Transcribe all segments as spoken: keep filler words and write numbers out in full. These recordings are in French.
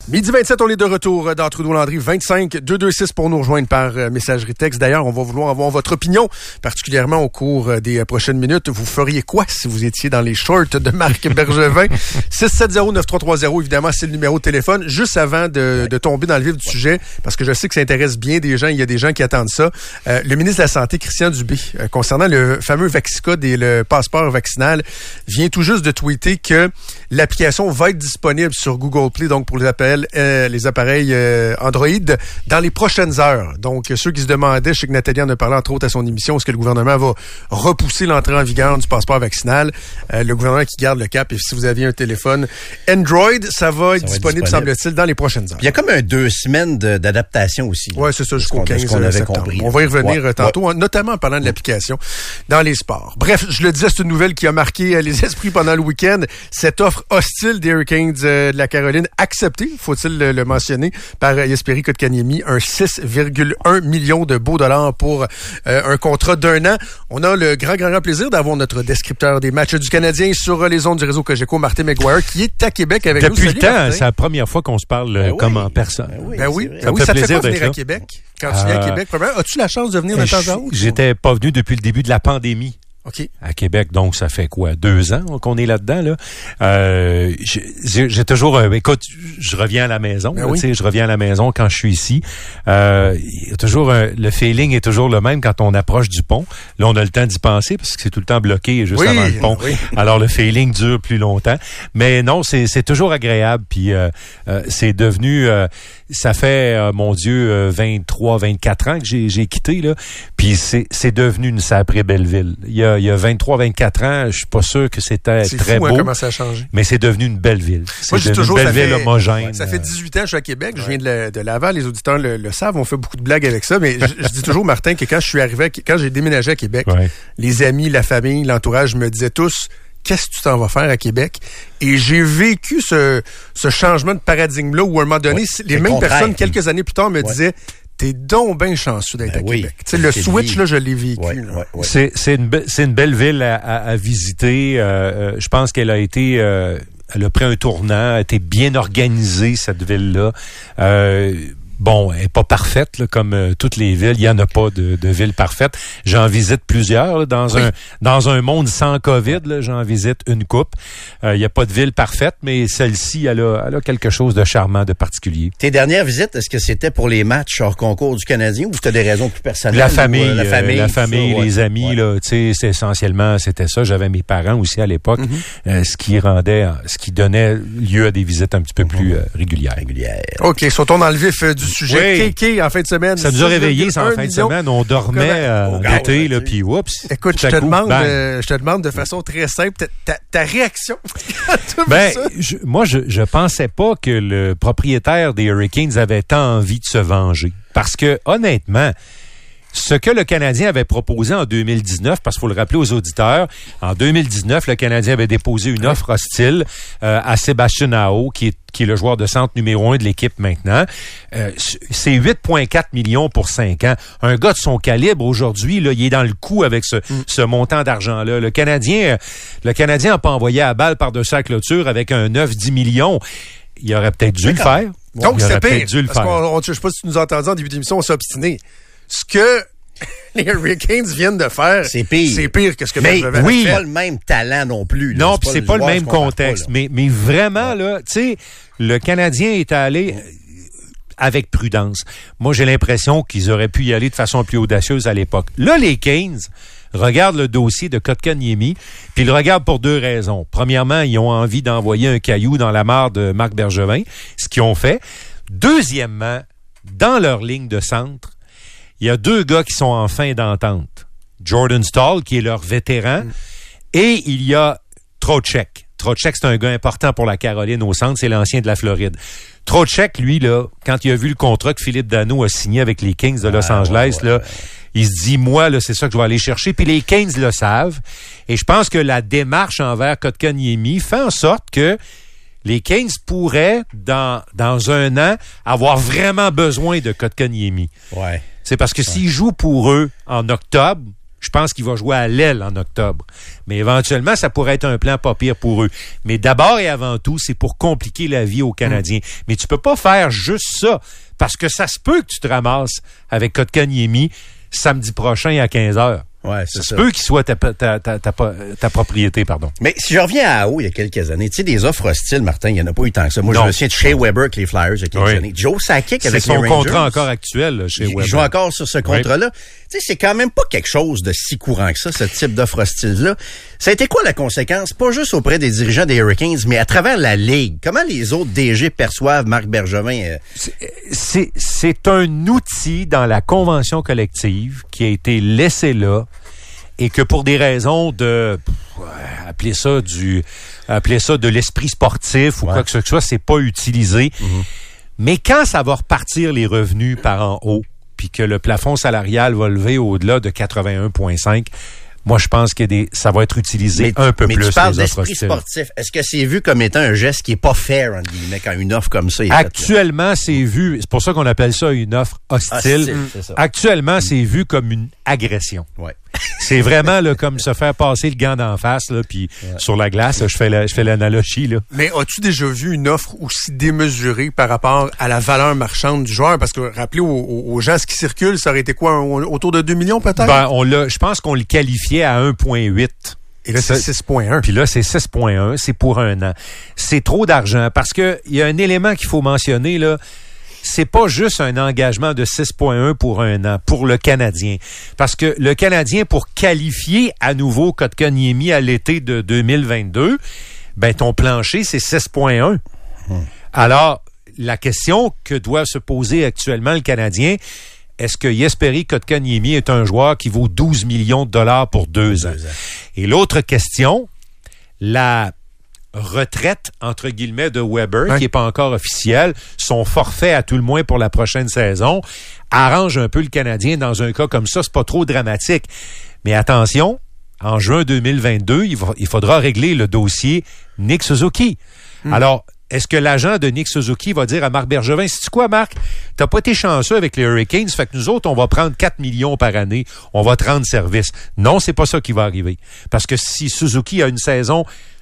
Midi vingt-sept, on est de retour dans Trudeau-Landry. vingt-cinq deux deux six pour nous rejoindre par euh, messagerie texte. D'ailleurs, on va vouloir avoir votre opinion, particulièrement au cours euh, des euh, prochaines minutes. Vous feriez quoi si vous étiez dans les shorts de Marc Bergevin? six sept zéro neuf trois trois zéro, évidemment, c'est le numéro de téléphone. Juste avant de, de tomber dans le vif du ouais. sujet, parce que je sais que ça intéresse bien des gens, il y a des gens qui attendent ça. Euh, le ministre de la Santé, Christian Dubé, euh, concernant le fameux Vaxicode et le passeport vaccinal, vient tout juste de tweeter que l'application va être disponible sur Google Play, donc pour les appels Euh, les appareils euh, Android dans les prochaines heures. Donc, ceux qui se demandaient, je sais que Nathalie en a parlé entre autres à son émission, est-ce que le gouvernement va repousser l'entrée en vigueur du passeport vaccinal? Euh, le gouvernement qui garde le cap, et si vous aviez un téléphone Android, ça va être ça disponible, va être disponible, semble-t-il, dans les prochaines heures. Il y a comme un deux semaines de, d'adaptation aussi. Oui, c'est ça, jusqu'au quinze septembre. On va y revenir ouais, tantôt, ouais. notamment en parlant de l'application dans les sports. Bref, je le disais, c'est une nouvelle qui a marqué euh, les esprits pendant le week-end. Cette offre hostile des Hurricanes euh, de la Caroline acceptée, faut-il le, le mentionné par Jesperi Kotkaniemi, un six virgule un millions de beaux dollars pour euh, un contrat d'un an. On a le grand, grand, grand plaisir d'avoir notre descripteur des matchs du Canadien sur les ondes du réseau Cogeco, Martin McGuire, qui est à Québec avec Depuis nous. Depuis le temps, Martin. C'est la première fois qu'on se parle ben comme oui. en personne. Ben oui, ben oui. Ça, oui, ça te fait pas venir à Québec? Quand tu viens à Québec, as-tu la chance de venir de temps en temps? J'étais pas venu depuis le début de la pandémie. Okay. À Québec, donc ça fait quoi, deux ans qu'on est là-dedans, là. Euh, j'ai, j'ai toujours, euh, écoute, je reviens à la maison, ben là, oui. tu sais, je reviens à la maison quand je suis ici. Euh, il y a toujours un, le feeling est toujours le même quand on approche du pont. Là, on a le temps d'y penser parce que c'est tout le temps bloqué juste oui, avant le pont. Oui. Alors le feeling dure plus longtemps, mais non, c'est c'est toujours agréable. Puis euh, euh, c'est devenu, euh, ça fait euh, mon Dieu, euh, vingt-trois, vingt-quatre ans que j'ai j'ai quitté là. Puis c'est c'est devenu une sacrée belle ville. Il y a Il y a vingt-trois, vingt-quatre ans, je suis pas sûr que c'était c'est très fou, beau. Hein, comment ça a changé. Mais c'est devenu une belle ville. C'est Moi, je dis toujours, une belle ville fait, homogène. Ça fait dix-huit ans que je suis à Québec. Ouais. Je viens de, la, de Laval. Les auditeurs le, le savent. On fait beaucoup de blagues avec ça. Mais je, je dis toujours, Martin, que quand je suis arrivé, à, quand j'ai déménagé à Québec, ouais. les amis, la famille, l'entourage me disaient tous, qu'est-ce que tu t'en vas faire à Québec? Et j'ai vécu ce, ce changement de paradigme-là où, à un moment donné, ouais, les mêmes contraire. personnes, quelques années plus tard, me ouais. disaient, t'es donc bien chanceux d'être ben à oui, Québec. Tu sais, le switch, là, je l'ai vécu. Ouais, ouais, ouais. C'est, c'est, une be- c'est une belle ville à, à, à visiter. Euh, euh, je pense qu'elle a été... Euh, elle a pris un tournant, a été bien organisée, cette ville-là. Euh, Bon, elle n'est pas parfaite, là, comme euh, toutes les villes. Il n'y en a pas de, de ville parfaite. J'en visite plusieurs. Là, dans oui. un dans un monde sans COVID, là, j'en visite une coupe. Il euh, n'y a pas de ville parfaite, mais celle-ci, elle a, elle a quelque chose de charmant, de particulier. Tes dernières visites, est-ce que c'était pour les matchs hors concours du Canadien ou c'était des raisons plus personnelles? La famille, ou, euh, la famille, euh, la famille ça, les ouais. amis, ouais. là, tu sais, c'est essentiellement, c'était ça. J'avais mes parents aussi à l'époque, mm-hmm. euh, ce qui rendait, ce qui donnait lieu à des visites un petit peu mm-hmm. plus euh, régulières. régulières. OK, sautons dans le vif euh, du sujet. Oui. K K en fin de semaine. Ça nous a réveillés en fin de semaine. On dormait euh, l'été, là, puis oups. Écoute, je te, coup, demande, euh, je te demande de façon très simple ta, ta, ta réaction. ben, je, moi, je, je pensais pas que le propriétaire des Hurricanes avait tant envie de se venger. Parce que, honnêtement, ce que le Canadien avait proposé en deux mille dix-neuf, parce qu'il faut le rappeler aux auditeurs, en deux mille dix-neuf, le Canadien avait déposé une offre hostile euh, à Sébastien Aho, qui est, qui est le joueur de centre numéro un de l'équipe maintenant. Euh, c'est huit virgule quatre millions pour cinq ans. Un gars de son calibre, aujourd'hui, là, il est dans le coup avec ce, mm. ce montant d'argent-là. Le Canadien le Canadien n'a pas envoyé à balle par-dessus la clôture avec un neuf dix millions. Il aurait peut-être dû D'accord. le faire. Donc, c'est pire. Dû le parce faire. qu'on, je ne sais pas si tu nous as entendu en début d'émission, on s'est obstiné. Ce que les Hurricanes viennent de faire, c'est pire. C'est pire que ce que mais Bergevin oui, a fait. C'est pas le même talent non plus. Là. Non, c'est puis pas c'est le pas le même contexte. Pas, mais, mais vraiment, ouais. là, tu sais, le Canadien est allé avec prudence. Moi, j'ai l'impression qu'ils auraient pu y aller de façon plus audacieuse à l'époque. Là, les Canes regardent le dossier de Kotkaniemi, puis ils le regardent pour deux raisons. Premièrement, ils ont envie d'envoyer un caillou dans la mare de Marc Bergevin, ce qu'ils ont fait. Deuxièmement, dans leur ligne de centre, il y a deux gars qui sont en fin d'entente. Jordan Staal, qui est leur vétéran, mm. et il y a Trocheck. Trocheck, c'est un gars important pour la Caroline au centre, c'est l'ancien de la Floride. Trocheck, lui, là, quand il a vu le contrat que Philippe Danault a signé avec les Kings de Los ah, Angeles, ouais, ouais, là, ouais. il se dit, moi, là, c'est ça que je vais aller chercher. Puis les Kings le savent. Et je pense que la démarche envers Kotkaniemi fait en sorte que les Kings pourraient, dans, dans un an, avoir vraiment besoin de Kotkaniemi. Ouais. C'est parce que ouais. s'ils jouent pour eux en octobre, Je pense qu'il va jouer à l'aile en octobre. Mais éventuellement, ça pourrait être un plan pas pire pour eux. Mais d'abord et avant tout, c'est pour compliquer la vie aux Canadiens. Mmh. Mais tu peux pas faire juste ça, parce que ça se peut que tu te ramasses avec Kotkaniemi samedi prochain à quinze heures. Ouais, c'est ça. ça. Se peut qu'il soit ta, ta, ta, ta, ta, ta propriété, pardon. Mais si je reviens à A O il y a quelques années, tu sais, des offres hostiles, Martin, il n'y en a pas eu tant que ça. Moi, non. je me souviens de Shea Weber avec les Flyers il y a quelques oui. années. Joe Sakic avec c'est les Rangers. son contrat encore actuel, là, chez il, Weber. Il joue encore sur ce contrat-là. Oui. Tu sais, c'est quand même pas quelque chose de si courant que ça, ce type d'offre hostile-là. Ça a été quoi la conséquence? Pas juste auprès des dirigeants des Hurricanes, mais à travers la Ligue. Comment les autres D G perçoivent Marc Bergevin? Euh... C'est, c'est, c'est un outil dans la convention collective qui a été laissé là, et que pour des raisons de ouais, appeler ça du appeler ça de l'esprit sportif ou ouais. quoi que ce soit, c'est pas utilisé. Mm-hmm. Mais quand ça va repartir les revenus par en haut, puis que le plafond salarial va lever au-delà de quatre-vingt-un virgule cinq, moi, je pense que des, ça va être utilisé mais, un peu mais plus. Mais tu parles les offres d'esprit sportif. Est-ce que c'est vu comme étant un geste qui est pas fair, entre guillemets, quand une offre comme ça est Actuellement, faite, c'est vu, c'est pour ça qu'on appelle ça une offre hostile. hostile c'est ça. Actuellement, c'est vu comme une agression. Ouais. C'est vraiment là, comme se faire passer le gant d'en face, là, puis ouais. sur la glace, là, je fais la, je fais l'analogie. Là. Mais as-tu déjà vu une offre aussi démesurée par rapport à la valeur marchande du joueur? Parce que rappelez aux, aux gens ce qui circule, ça aurait été quoi, un, autour de deux millions peut-être? Ben, on l'a, je pense qu'on le qualifiait à un virgule huit. Et là, c'est six virgule un. Puis là, c'est six virgule un. C'est pour un an. C'est trop d'argent parce que il y a un élément qu'il faut mentionner, là. C'est pas juste un engagement de six virgule un pour un an, pour le Canadien. Parce que le Canadien, pour qualifier à nouveau Kotkaniemi à l'été de deux mille vingt-deux, ben ton plancher, c'est six virgule un. Hum. Alors, la question que doit se poser actuellement le Canadien, est-ce que Jesperi Kotkaniemi est un joueur qui vaut douze millions de dollars pour deux ans? Deux ans. Et l'autre question, la retraite, entre guillemets, de Weber, ouais. qui n'est pas encore officielle, son forfait à tout le moins pour la prochaine saison, arrange un peu le Canadien dans un cas comme ça. C'est pas trop dramatique. Mais attention, en juin deux mille vingt-deux, il, va, il faudra régler le dossier Nick Suzuki. Hum. Alors, est-ce que l'agent de Nick Suzuki va dire à Marc Bergevin, sais-tu quoi, Marc? T'as pas été chanceux avec les Hurricanes, fait que nous autres, on va prendre quatre millions par année, on va te rendre service. Non, c'est pas ça qui va arriver. Parce que si Suzuki a une saison,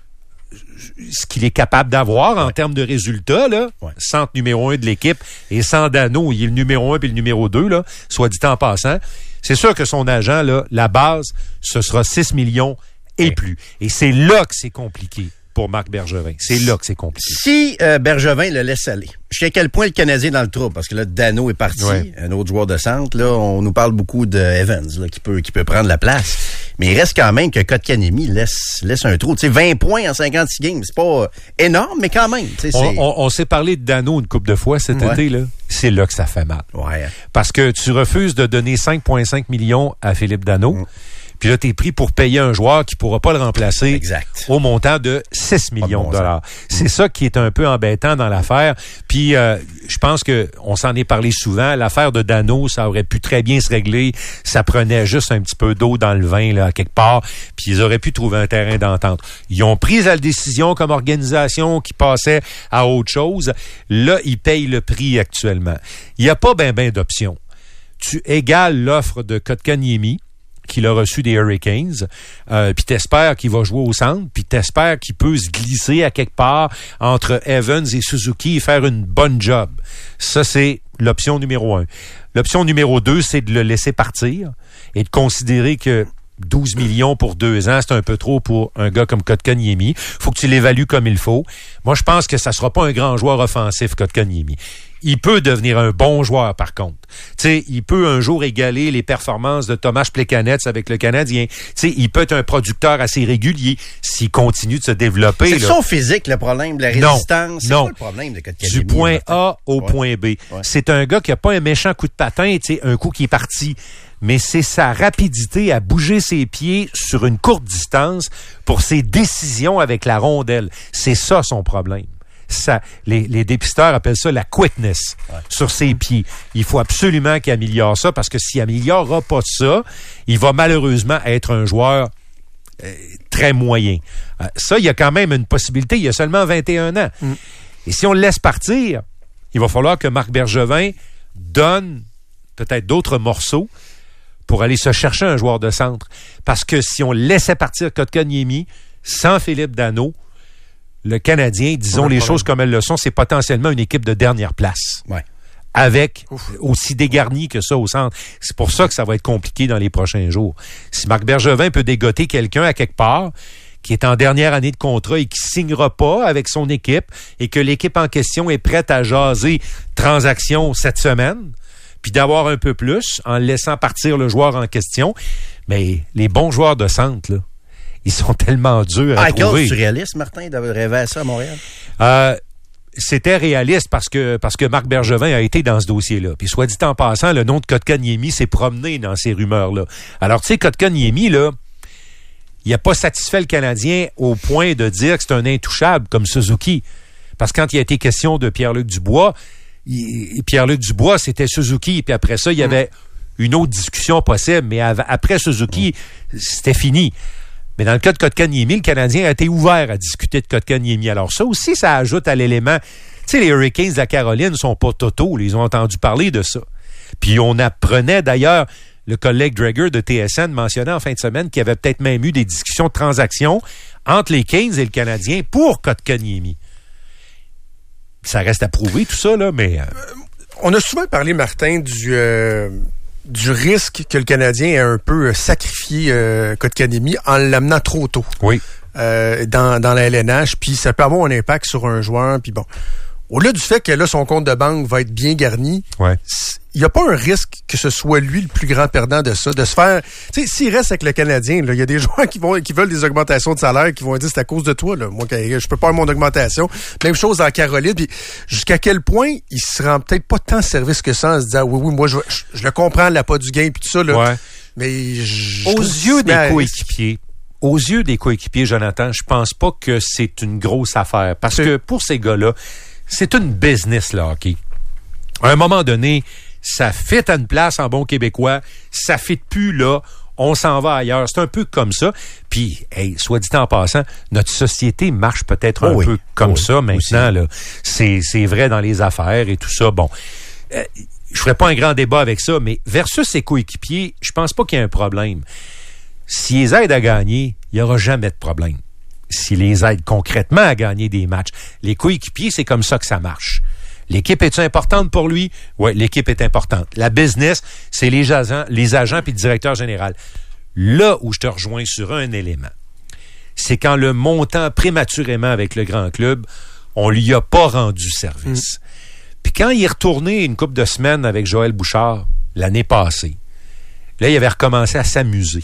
ce qu'il est capable d'avoir en ouais. termes de résultats, là, ouais. centre numéro un de l'équipe, et sans Dano, il est le numéro un puis le numéro deux, là, soit dit en passant, c'est sûr que son agent, là, la base, ce sera six millions et ouais. plus. Et c'est là que c'est compliqué pour Marc Bergevin. C'est là que c'est compliqué. Si euh, Bergevin le laisse aller, jusqu'à quel point le Canadien est dans le trou? Parce que là, Dano est parti, ouais. un autre joueur de centre. Là, on nous parle beaucoup de Evans là, qui peut qui peut prendre la place. Mais il reste quand même que Kotkaniemi laisse laisse un trou. Tu sais, vingt points en cinquante-six games, c'est pas énorme, mais quand même. On, on, on s'est parlé de Dano une couple de fois cet ouais. été. Là. C'est là que ça fait mal. Ouais. Parce que tu refuses de donner cinq virgule cinq millions à Philippe Dano. Mm. Puis là, t'es pris pour payer un joueur qui pourra pas le remplacer exact. Au montant de six millions bon de dollars. Mmh. C'est ça qui est un peu embêtant dans l'affaire. Puis, euh, je pense que on s'en est parlé souvent. L'affaire de Dano, ça aurait pu très bien se régler. Ça prenait juste un petit peu d'eau dans le vin, là, quelque part. Puis, ils auraient pu trouver un terrain d'entente. Ils ont pris la décision comme organisation qui passait à autre chose. Là, ils payent le prix actuellement. Il n'y a pas ben ben d'options. Tu égales l'offre de Kotkaniemi, qu'il a reçu des Hurricanes, euh, puis t'espères qu'il va jouer au centre, puis t'espères qu'il peut se glisser à quelque part entre Evans et Suzuki et faire une bonne job. Ça, c'est l'option numéro un. L'option numéro deux, c'est de le laisser partir et de considérer que douze millions pour deux ans, c'est un peu trop pour un gars comme Kotkaniemi. Faut que tu l'évalues comme il faut. Moi, je pense que ça sera pas un grand joueur offensif, Kotkaniemi. Il peut devenir un bon joueur, par contre. Tu sais, il peut un jour égaler les performances de Tomáš Plekanec avec le Canadien. Tu sais, il peut être un producteur assez régulier s'il continue de se développer. C'est son physique, le problème, la résistance. Non, c'est non. pas le problème de Kotkaniemi. Du point A au ouais. point B. Ouais. C'est un gars qui a pas un méchant coup de patin, tu sais, un coup qui est parti. Mais c'est sa rapidité à bouger ses pieds sur une courte distance pour ses décisions avec la rondelle. C'est ça son problème. Ça, les, les dépisteurs appellent ça la quickness ouais. sur ses pieds. Il faut absolument qu'il améliore ça parce que s'il améliorera pas ça, il va malheureusement être un joueur euh, très moyen. Euh, ça, il y a quand même une possibilité. Il a seulement vingt et un ans. Mm. Et si on le laisse partir, il va falloir que Marc Bergevin donne peut-être d'autres morceaux pour aller se chercher un joueur de centre. Parce que si on laissait partir Kotkaniemi sans Philippe Danault, le Canadien, disons ouais, les choses comme elles le sont, c'est potentiellement une équipe de dernière place. Ouais. Avec Ouf. aussi dégarni que ça au centre. C'est pour ça que ça va être compliqué dans les prochains jours. Si Marc Bergevin peut dégoter quelqu'un à quelque part qui est en dernière année de contrat et qui signera pas avec son équipe et que l'équipe en question est prête à jaser transaction cette semaine, puis d'avoir un peu plus en laissant partir le joueur en question, mais les bons joueurs de centre, là, ils sont tellement durs à ah, trouver. C'est réaliste, Martin, de rêver à ça à Montréal? Euh, c'était réaliste parce que parce que Marc Bergevin a été dans ce dossier-là. Puis soit dit en passant, le nom de Kotkaniemi s'est promené dans ces rumeurs-là. Alors, tu sais, Kotkaniemi, là, il n'a pas satisfait le Canadien au point de dire que c'est un intouchable comme Suzuki. Parce que quand il a été question de Pierre-Luc Dubois, il, Pierre-Luc Dubois, c'était Suzuki. Puis après ça, il y avait mmh. une autre discussion possible. Mais av- après Suzuki, mmh. c'était fini. Mais dans le cas de Kotkaniemi, le Canadien a été ouvert à discuter de Kotkaniemi. Alors ça aussi, ça ajoute à l'élément. Tu sais, les Hurricanes de la Caroline ne sont pas totaux. Ils ont entendu parler de ça. Puis on apprenait d'ailleurs... Le collègue Dreger de T S N mentionnait en fin de semaine qu'il y avait peut-être même eu des discussions de transactions entre les Kings et le Canadien pour Kotkaniemi. Ça reste à prouver tout ça, là, mais... Euh... On a souvent parlé, Martin, du... Euh... du risque que le Canadien ait un peu sacrifié euh, Kotkaniemi en l'amenant trop tôt. Oui. Euh, dans, dans la L N H, puis ça peut avoir un impact sur un joueur, puis bon. Au-delà du fait que là, son compte de banque va être bien garni, ouais. il n'y a pas un risque que ce soit lui le plus grand perdant de ça, de se faire... Tu sais, s'il reste avec le Canadien, il y a des joueurs qui vont qui veulent des augmentations de salaire, qui vont dire c'est à cause de toi, là. Moi, je peux pas avoir mon augmentation. Même chose en Caroline, puis jusqu'à quel point il se rend peut-être pas tant service que ça en se disant oui, oui, moi, je, je, je le comprends, la pas du gain, puis tout ça, là. Ouais. Mais je, Aux je yeux des coéquipiers, aux yeux des coéquipiers, Jonathan, je pense pas que c'est une grosse affaire. Parce c'est... que pour ces gars-là, c'est une business, le hockey. À un moment donné, ça fit à une place en bon québécois, ça fit plus là, on s'en va ailleurs. C'est un peu comme ça. Puis, hey, soit dit en passant, notre société marche peut-être oh un oui. peu comme oh ça oui. maintenant. Là. C'est, c'est vrai dans les affaires et tout ça. Bon, euh, je ferai pas un grand débat avec ça, mais versus ses coéquipiers, je pense pas qu'il y ait un problème. S'ils les aident à gagner, il y aura jamais de problème. S'ils les aident concrètement à gagner des matchs. Les coéquipiers, c'est comme ça que ça marche. L'équipe est-tu importante pour lui? Oui, l'équipe est importante. La business, c'est les agents, les agents puis le directeur général. Là où je te rejoins sur un élément, c'est quand le montant prématurément avec le grand club, on lui a pas rendu service. Mmh. Puis quand il est retourné une couple de semaines avec Joël Bouchard, l'année passée, là, il avait recommencé à s'amuser.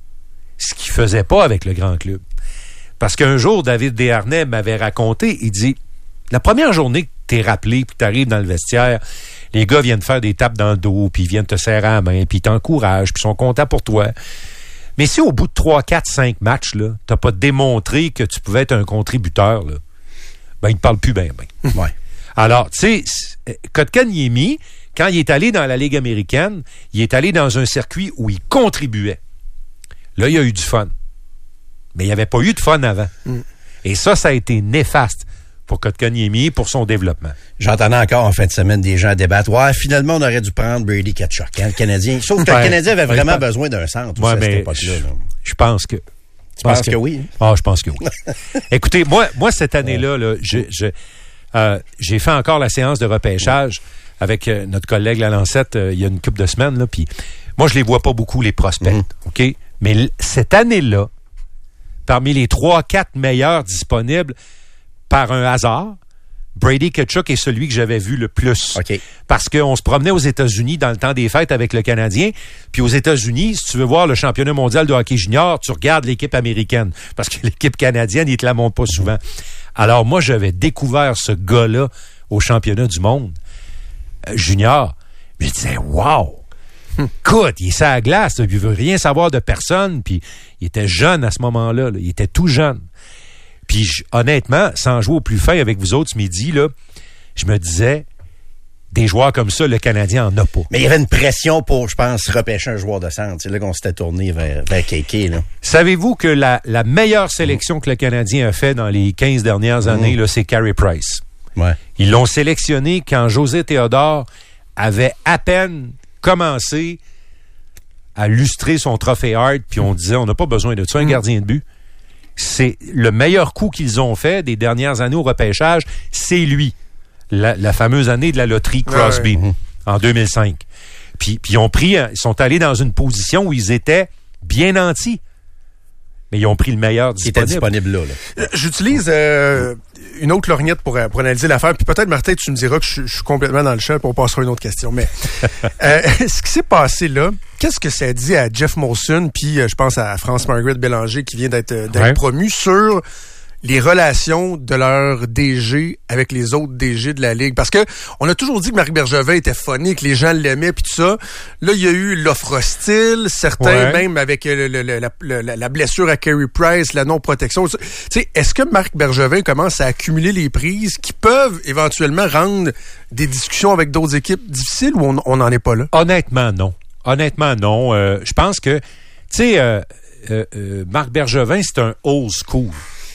Ce qu'il faisait pas avec le grand club. Parce qu'un jour, David Desharnais m'avait raconté, il dit, la première journée que t'es rappelé, puis t'arrives dans le vestiaire, les gars viennent faire des tapes dans le dos, puis ils viennent te serrer la main, puis ils t'encouragent, puis ils sont contents pour toi. Mais si au bout de trois, quatre, cinq matchs, là, t'as pas démontré que tu pouvais être un contributeur, là, ben, ils te parlent plus bien, ben. Ouais. Alors, tu sais, Kotkaniemi, quand il est allé dans la Ligue américaine, il est allé dans un circuit où il contribuait. Là, il y a eu du fun. Mais il n'y avait pas eu de fun avant. Mm. Et ça, ça a été néfaste pour Kotkaniemi, pour son développement. J'entendais encore en fin de semaine des gens débattre. Ouais, finalement, on aurait dû prendre Brady Tkachuk, hein, le Canadien. Sauf que ouais, le Canadien avait vraiment ouais, besoin d'un centre ouais, à cette époque-là. Je, je pense que... Tu penses que, que oui? Ah, je pense que oui. Écoutez, moi, moi cette année-là, là, je, je, euh, j'ai fait encore la séance de repêchage avec euh, notre collègue Lalancette euh, il y a une couple de semaines. Là, puis moi, je les vois pas beaucoup, les prospects. Mm. OK? Mais l- cette année-là, parmi les trois, quatre meilleurs disponibles par un hasard, Brady Tkachuk est celui que j'avais vu le plus. Okay. Parce qu'on se promenait aux États-Unis dans le temps des fêtes avec le Canadien. Puis aux États-Unis, si tu veux voir le championnat mondial de hockey junior, tu regardes l'équipe américaine. Parce que l'équipe canadienne, ils te la montrent pas souvent. Alors moi, j'avais découvert ce gars-là au championnat du monde euh, junior. Je disais, wow! Écoute, il est sur la glace, là, il veut rien savoir de personne, puis il était jeune à ce moment-là, là, il était tout jeune. Puis je, honnêtement, sans jouer au plus fin avec vous autres ce midi, là, je me disais, des joueurs comme ça, le Canadien en a pas. Mais il y avait une pression pour, je pense, repêcher un joueur de centre. C'est là qu'on s'était tourné vers, vers Kéké, là. Savez-vous que la, la meilleure sélection mmh. que le Canadien a fait dans les quinze dernières années, mmh. là, c'est Carey Price. Ouais. Ils l'ont sélectionné quand José Théodore avait à peine commencé à lustrer son trophée Hart, puis on disait, on n'a pas besoin de ça, un mm. gardien de but. C'est le meilleur coup qu'ils ont fait des dernières années au repêchage, c'est lui. La, la fameuse année de la loterie Crosby, ouais. en deux mille cinq. Puis, puis ils ont pris, ils sont allés dans une position où ils étaient bien nantis. Mais ils ont pris le meilleur disponible. Il était disponible là. là. Euh, j'utilise euh, une autre lorgnette pour, pour analyser l'affaire. Puis peut-être, Martin, tu me diras que je, je suis complètement dans le champ, puis on passera à une autre question. Mais euh, ce qui s'est passé là, qu'est-ce que ça dit à Jeff Molson, puis euh, je pense à France-Margaret Bélanger qui vient d'être, d'être ouais. promu sur les relations de leur D G avec les autres D G de la Ligue. Parce que on a toujours dit que Marc Bergevin était funny, que les gens l'aimaient, puis tout ça. Là, il y a eu l'offre hostile, certains ouais. même avec le, le, le, la, la, la blessure à Carey Price, la non-protection. Tu sais, est-ce que Marc Bergevin commence à accumuler les prises qui peuvent éventuellement rendre des discussions avec d'autres équipes difficiles ou on n'en est pas là? Honnêtement, non. Honnêtement, non. Euh, je pense que, tu sais, euh, euh, euh, Marc Bergevin, c'est un old school.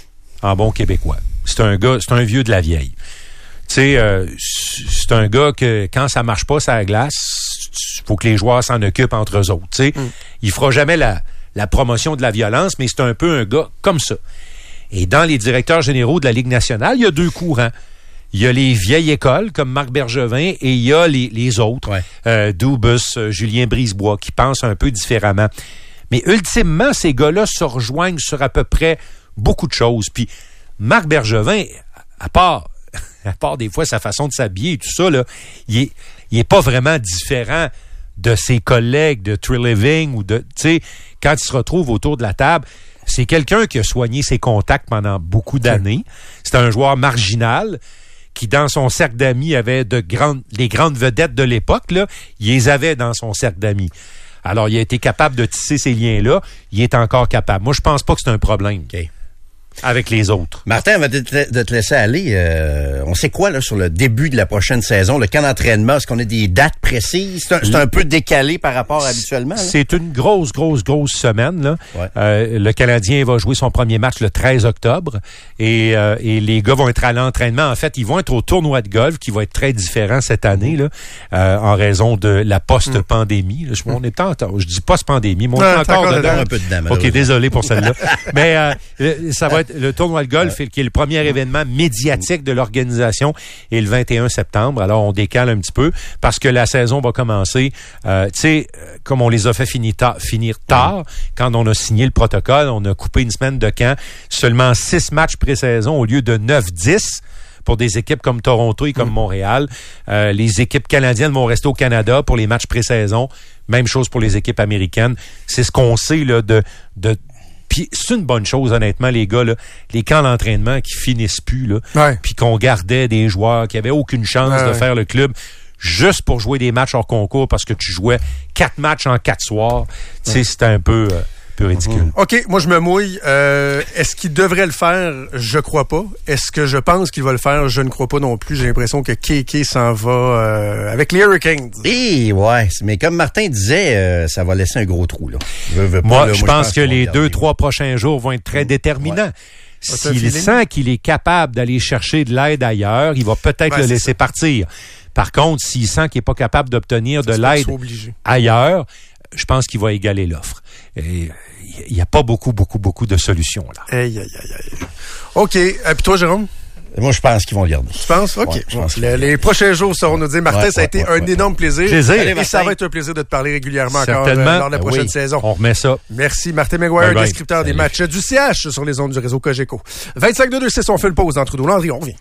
En bon québécois. C'est un gars, c'est un vieux de la vieille. Tu sais, euh, c'est un gars que quand ça marche pas sur la glace, faut que les joueurs s'en occupent entre eux autres. Tu sais, mm. il fera jamais la, la promotion de la violence, mais c'est un peu un gars comme ça. Et dans les directeurs généraux de la Ligue nationale, il y a deux courants. Il y a les vieilles écoles comme Marc Bergevin et il y a les, les autres, ouais. euh, Dubus, euh, Julien Brisebois, qui pensent un peu différemment. Mais ultimement, ces gars-là se rejoignent sur à peu près beaucoup de choses. Puis Marc Bergevin, à part, à part des fois sa façon de s'habiller et tout ça, là, il est, il est pas vraiment différent de ses collègues de Treliving ou de, tu sais, quand il se retrouve autour de la table, c'est quelqu'un qui a soigné ses contacts pendant beaucoup d'années. C'est un joueur marginal qui, dans son cercle d'amis, avait de grandes, les grandes vedettes de l'époque, là, il les avait dans son cercle d'amis. Alors, il a été capable de tisser ces liens-là. Il est encore capable. Moi, je pense pas que c'est un problème. Okay. Avec les autres. Martin, avant de te, de te laisser aller, euh, on sait quoi là sur le début de la prochaine saison, le camp d'entraînement? Est-ce qu'on a des dates précises? C'est un, c'est un peu décalé par rapport à habituellement. Là? C'est une grosse, grosse, grosse semaine. Là. Ouais. Euh, le Canadien va jouer son premier match le treize octobre et, euh, et les gars vont être à l'entraînement. En fait, ils vont être au tournoi de golf qui va être très différent cette année là, euh, en raison de la post-pandémie. Là. Je, on est en, je dis post-pandémie, mais on est encore, encore dedans. Un peu dedans. OK, désolé pour celle-là. mais euh, ça va être le tournoi de golf, ouais. qui est le premier événement médiatique de l'organisation, est le vingt et un septembre. Alors, on décale un petit peu parce que la saison va commencer, euh, tu sais, comme on les a fait finir, ta- finir tard, ouais. quand on a signé le protocole, on a coupé une semaine de camp, seulement six matchs pré-saison au lieu de neuf dix pour des équipes comme Toronto et comme mmh. Montréal. Euh, les équipes canadiennes vont rester au Canada pour les matchs pré-saison. Même chose pour les équipes américaines. C'est ce qu'on sait là de... de Puis c'est une bonne chose, honnêtement, les gars, là, les camps d'entraînement qui finissent plus, là, ouais. puis qu'on gardait des joueurs qui avaient aucune chance ouais, de ouais. faire le club juste pour jouer des matchs hors concours parce que tu jouais quatre matchs en quatre soirs. Tu sais, ouais. c'était un peu... Euh, peu ridicule. Mmh. OK, moi je me mouille. Euh, est-ce qu'il devrait le faire? Je crois pas. Est-ce que je pense qu'il va le faire? Je ne crois pas non plus. J'ai l'impression que Kéké s'en va euh, avec les Hurricanes. Eh ouais, mais comme Martin disait, euh, ça va laisser un gros trou. Là. Je veux pas, moi, là, je, moi pense je pense que les deux, trois prochains jours vont être très mmh. déterminants. Ouais. S'il sent qu'il est capable d'aller chercher de l'aide ailleurs, il va peut-être ouais, le laisser ça. partir. Par contre, s'il sent qu'il n'est pas capable d'obtenir de l'aide ailleurs, je pense qu'il va égaler l'offre. Il n'y a pas beaucoup, beaucoup, beaucoup de solutions là. Aïe, aïe, aïe, aïe. OK. Et puis toi, Jérôme? Moi, je pense qu'ils vont le garder. Tu penses? OK. Ouais, je pense les, les prochains jours seront nous dire. Martin, ouais, ça a ouais, été ouais, un ouais, énorme plaisir. plaisir. Et Allez, ça va être un plaisir de te parler régulièrement encore euh, lors de la prochaine oui. saison. On remet ça. Merci, Martin Maguire, descripteur des matchs du C H sur les ondes du réseau Cogeco. vingt-cinq deux deux six, on fait le pause dans Trudeau Landry. On revient.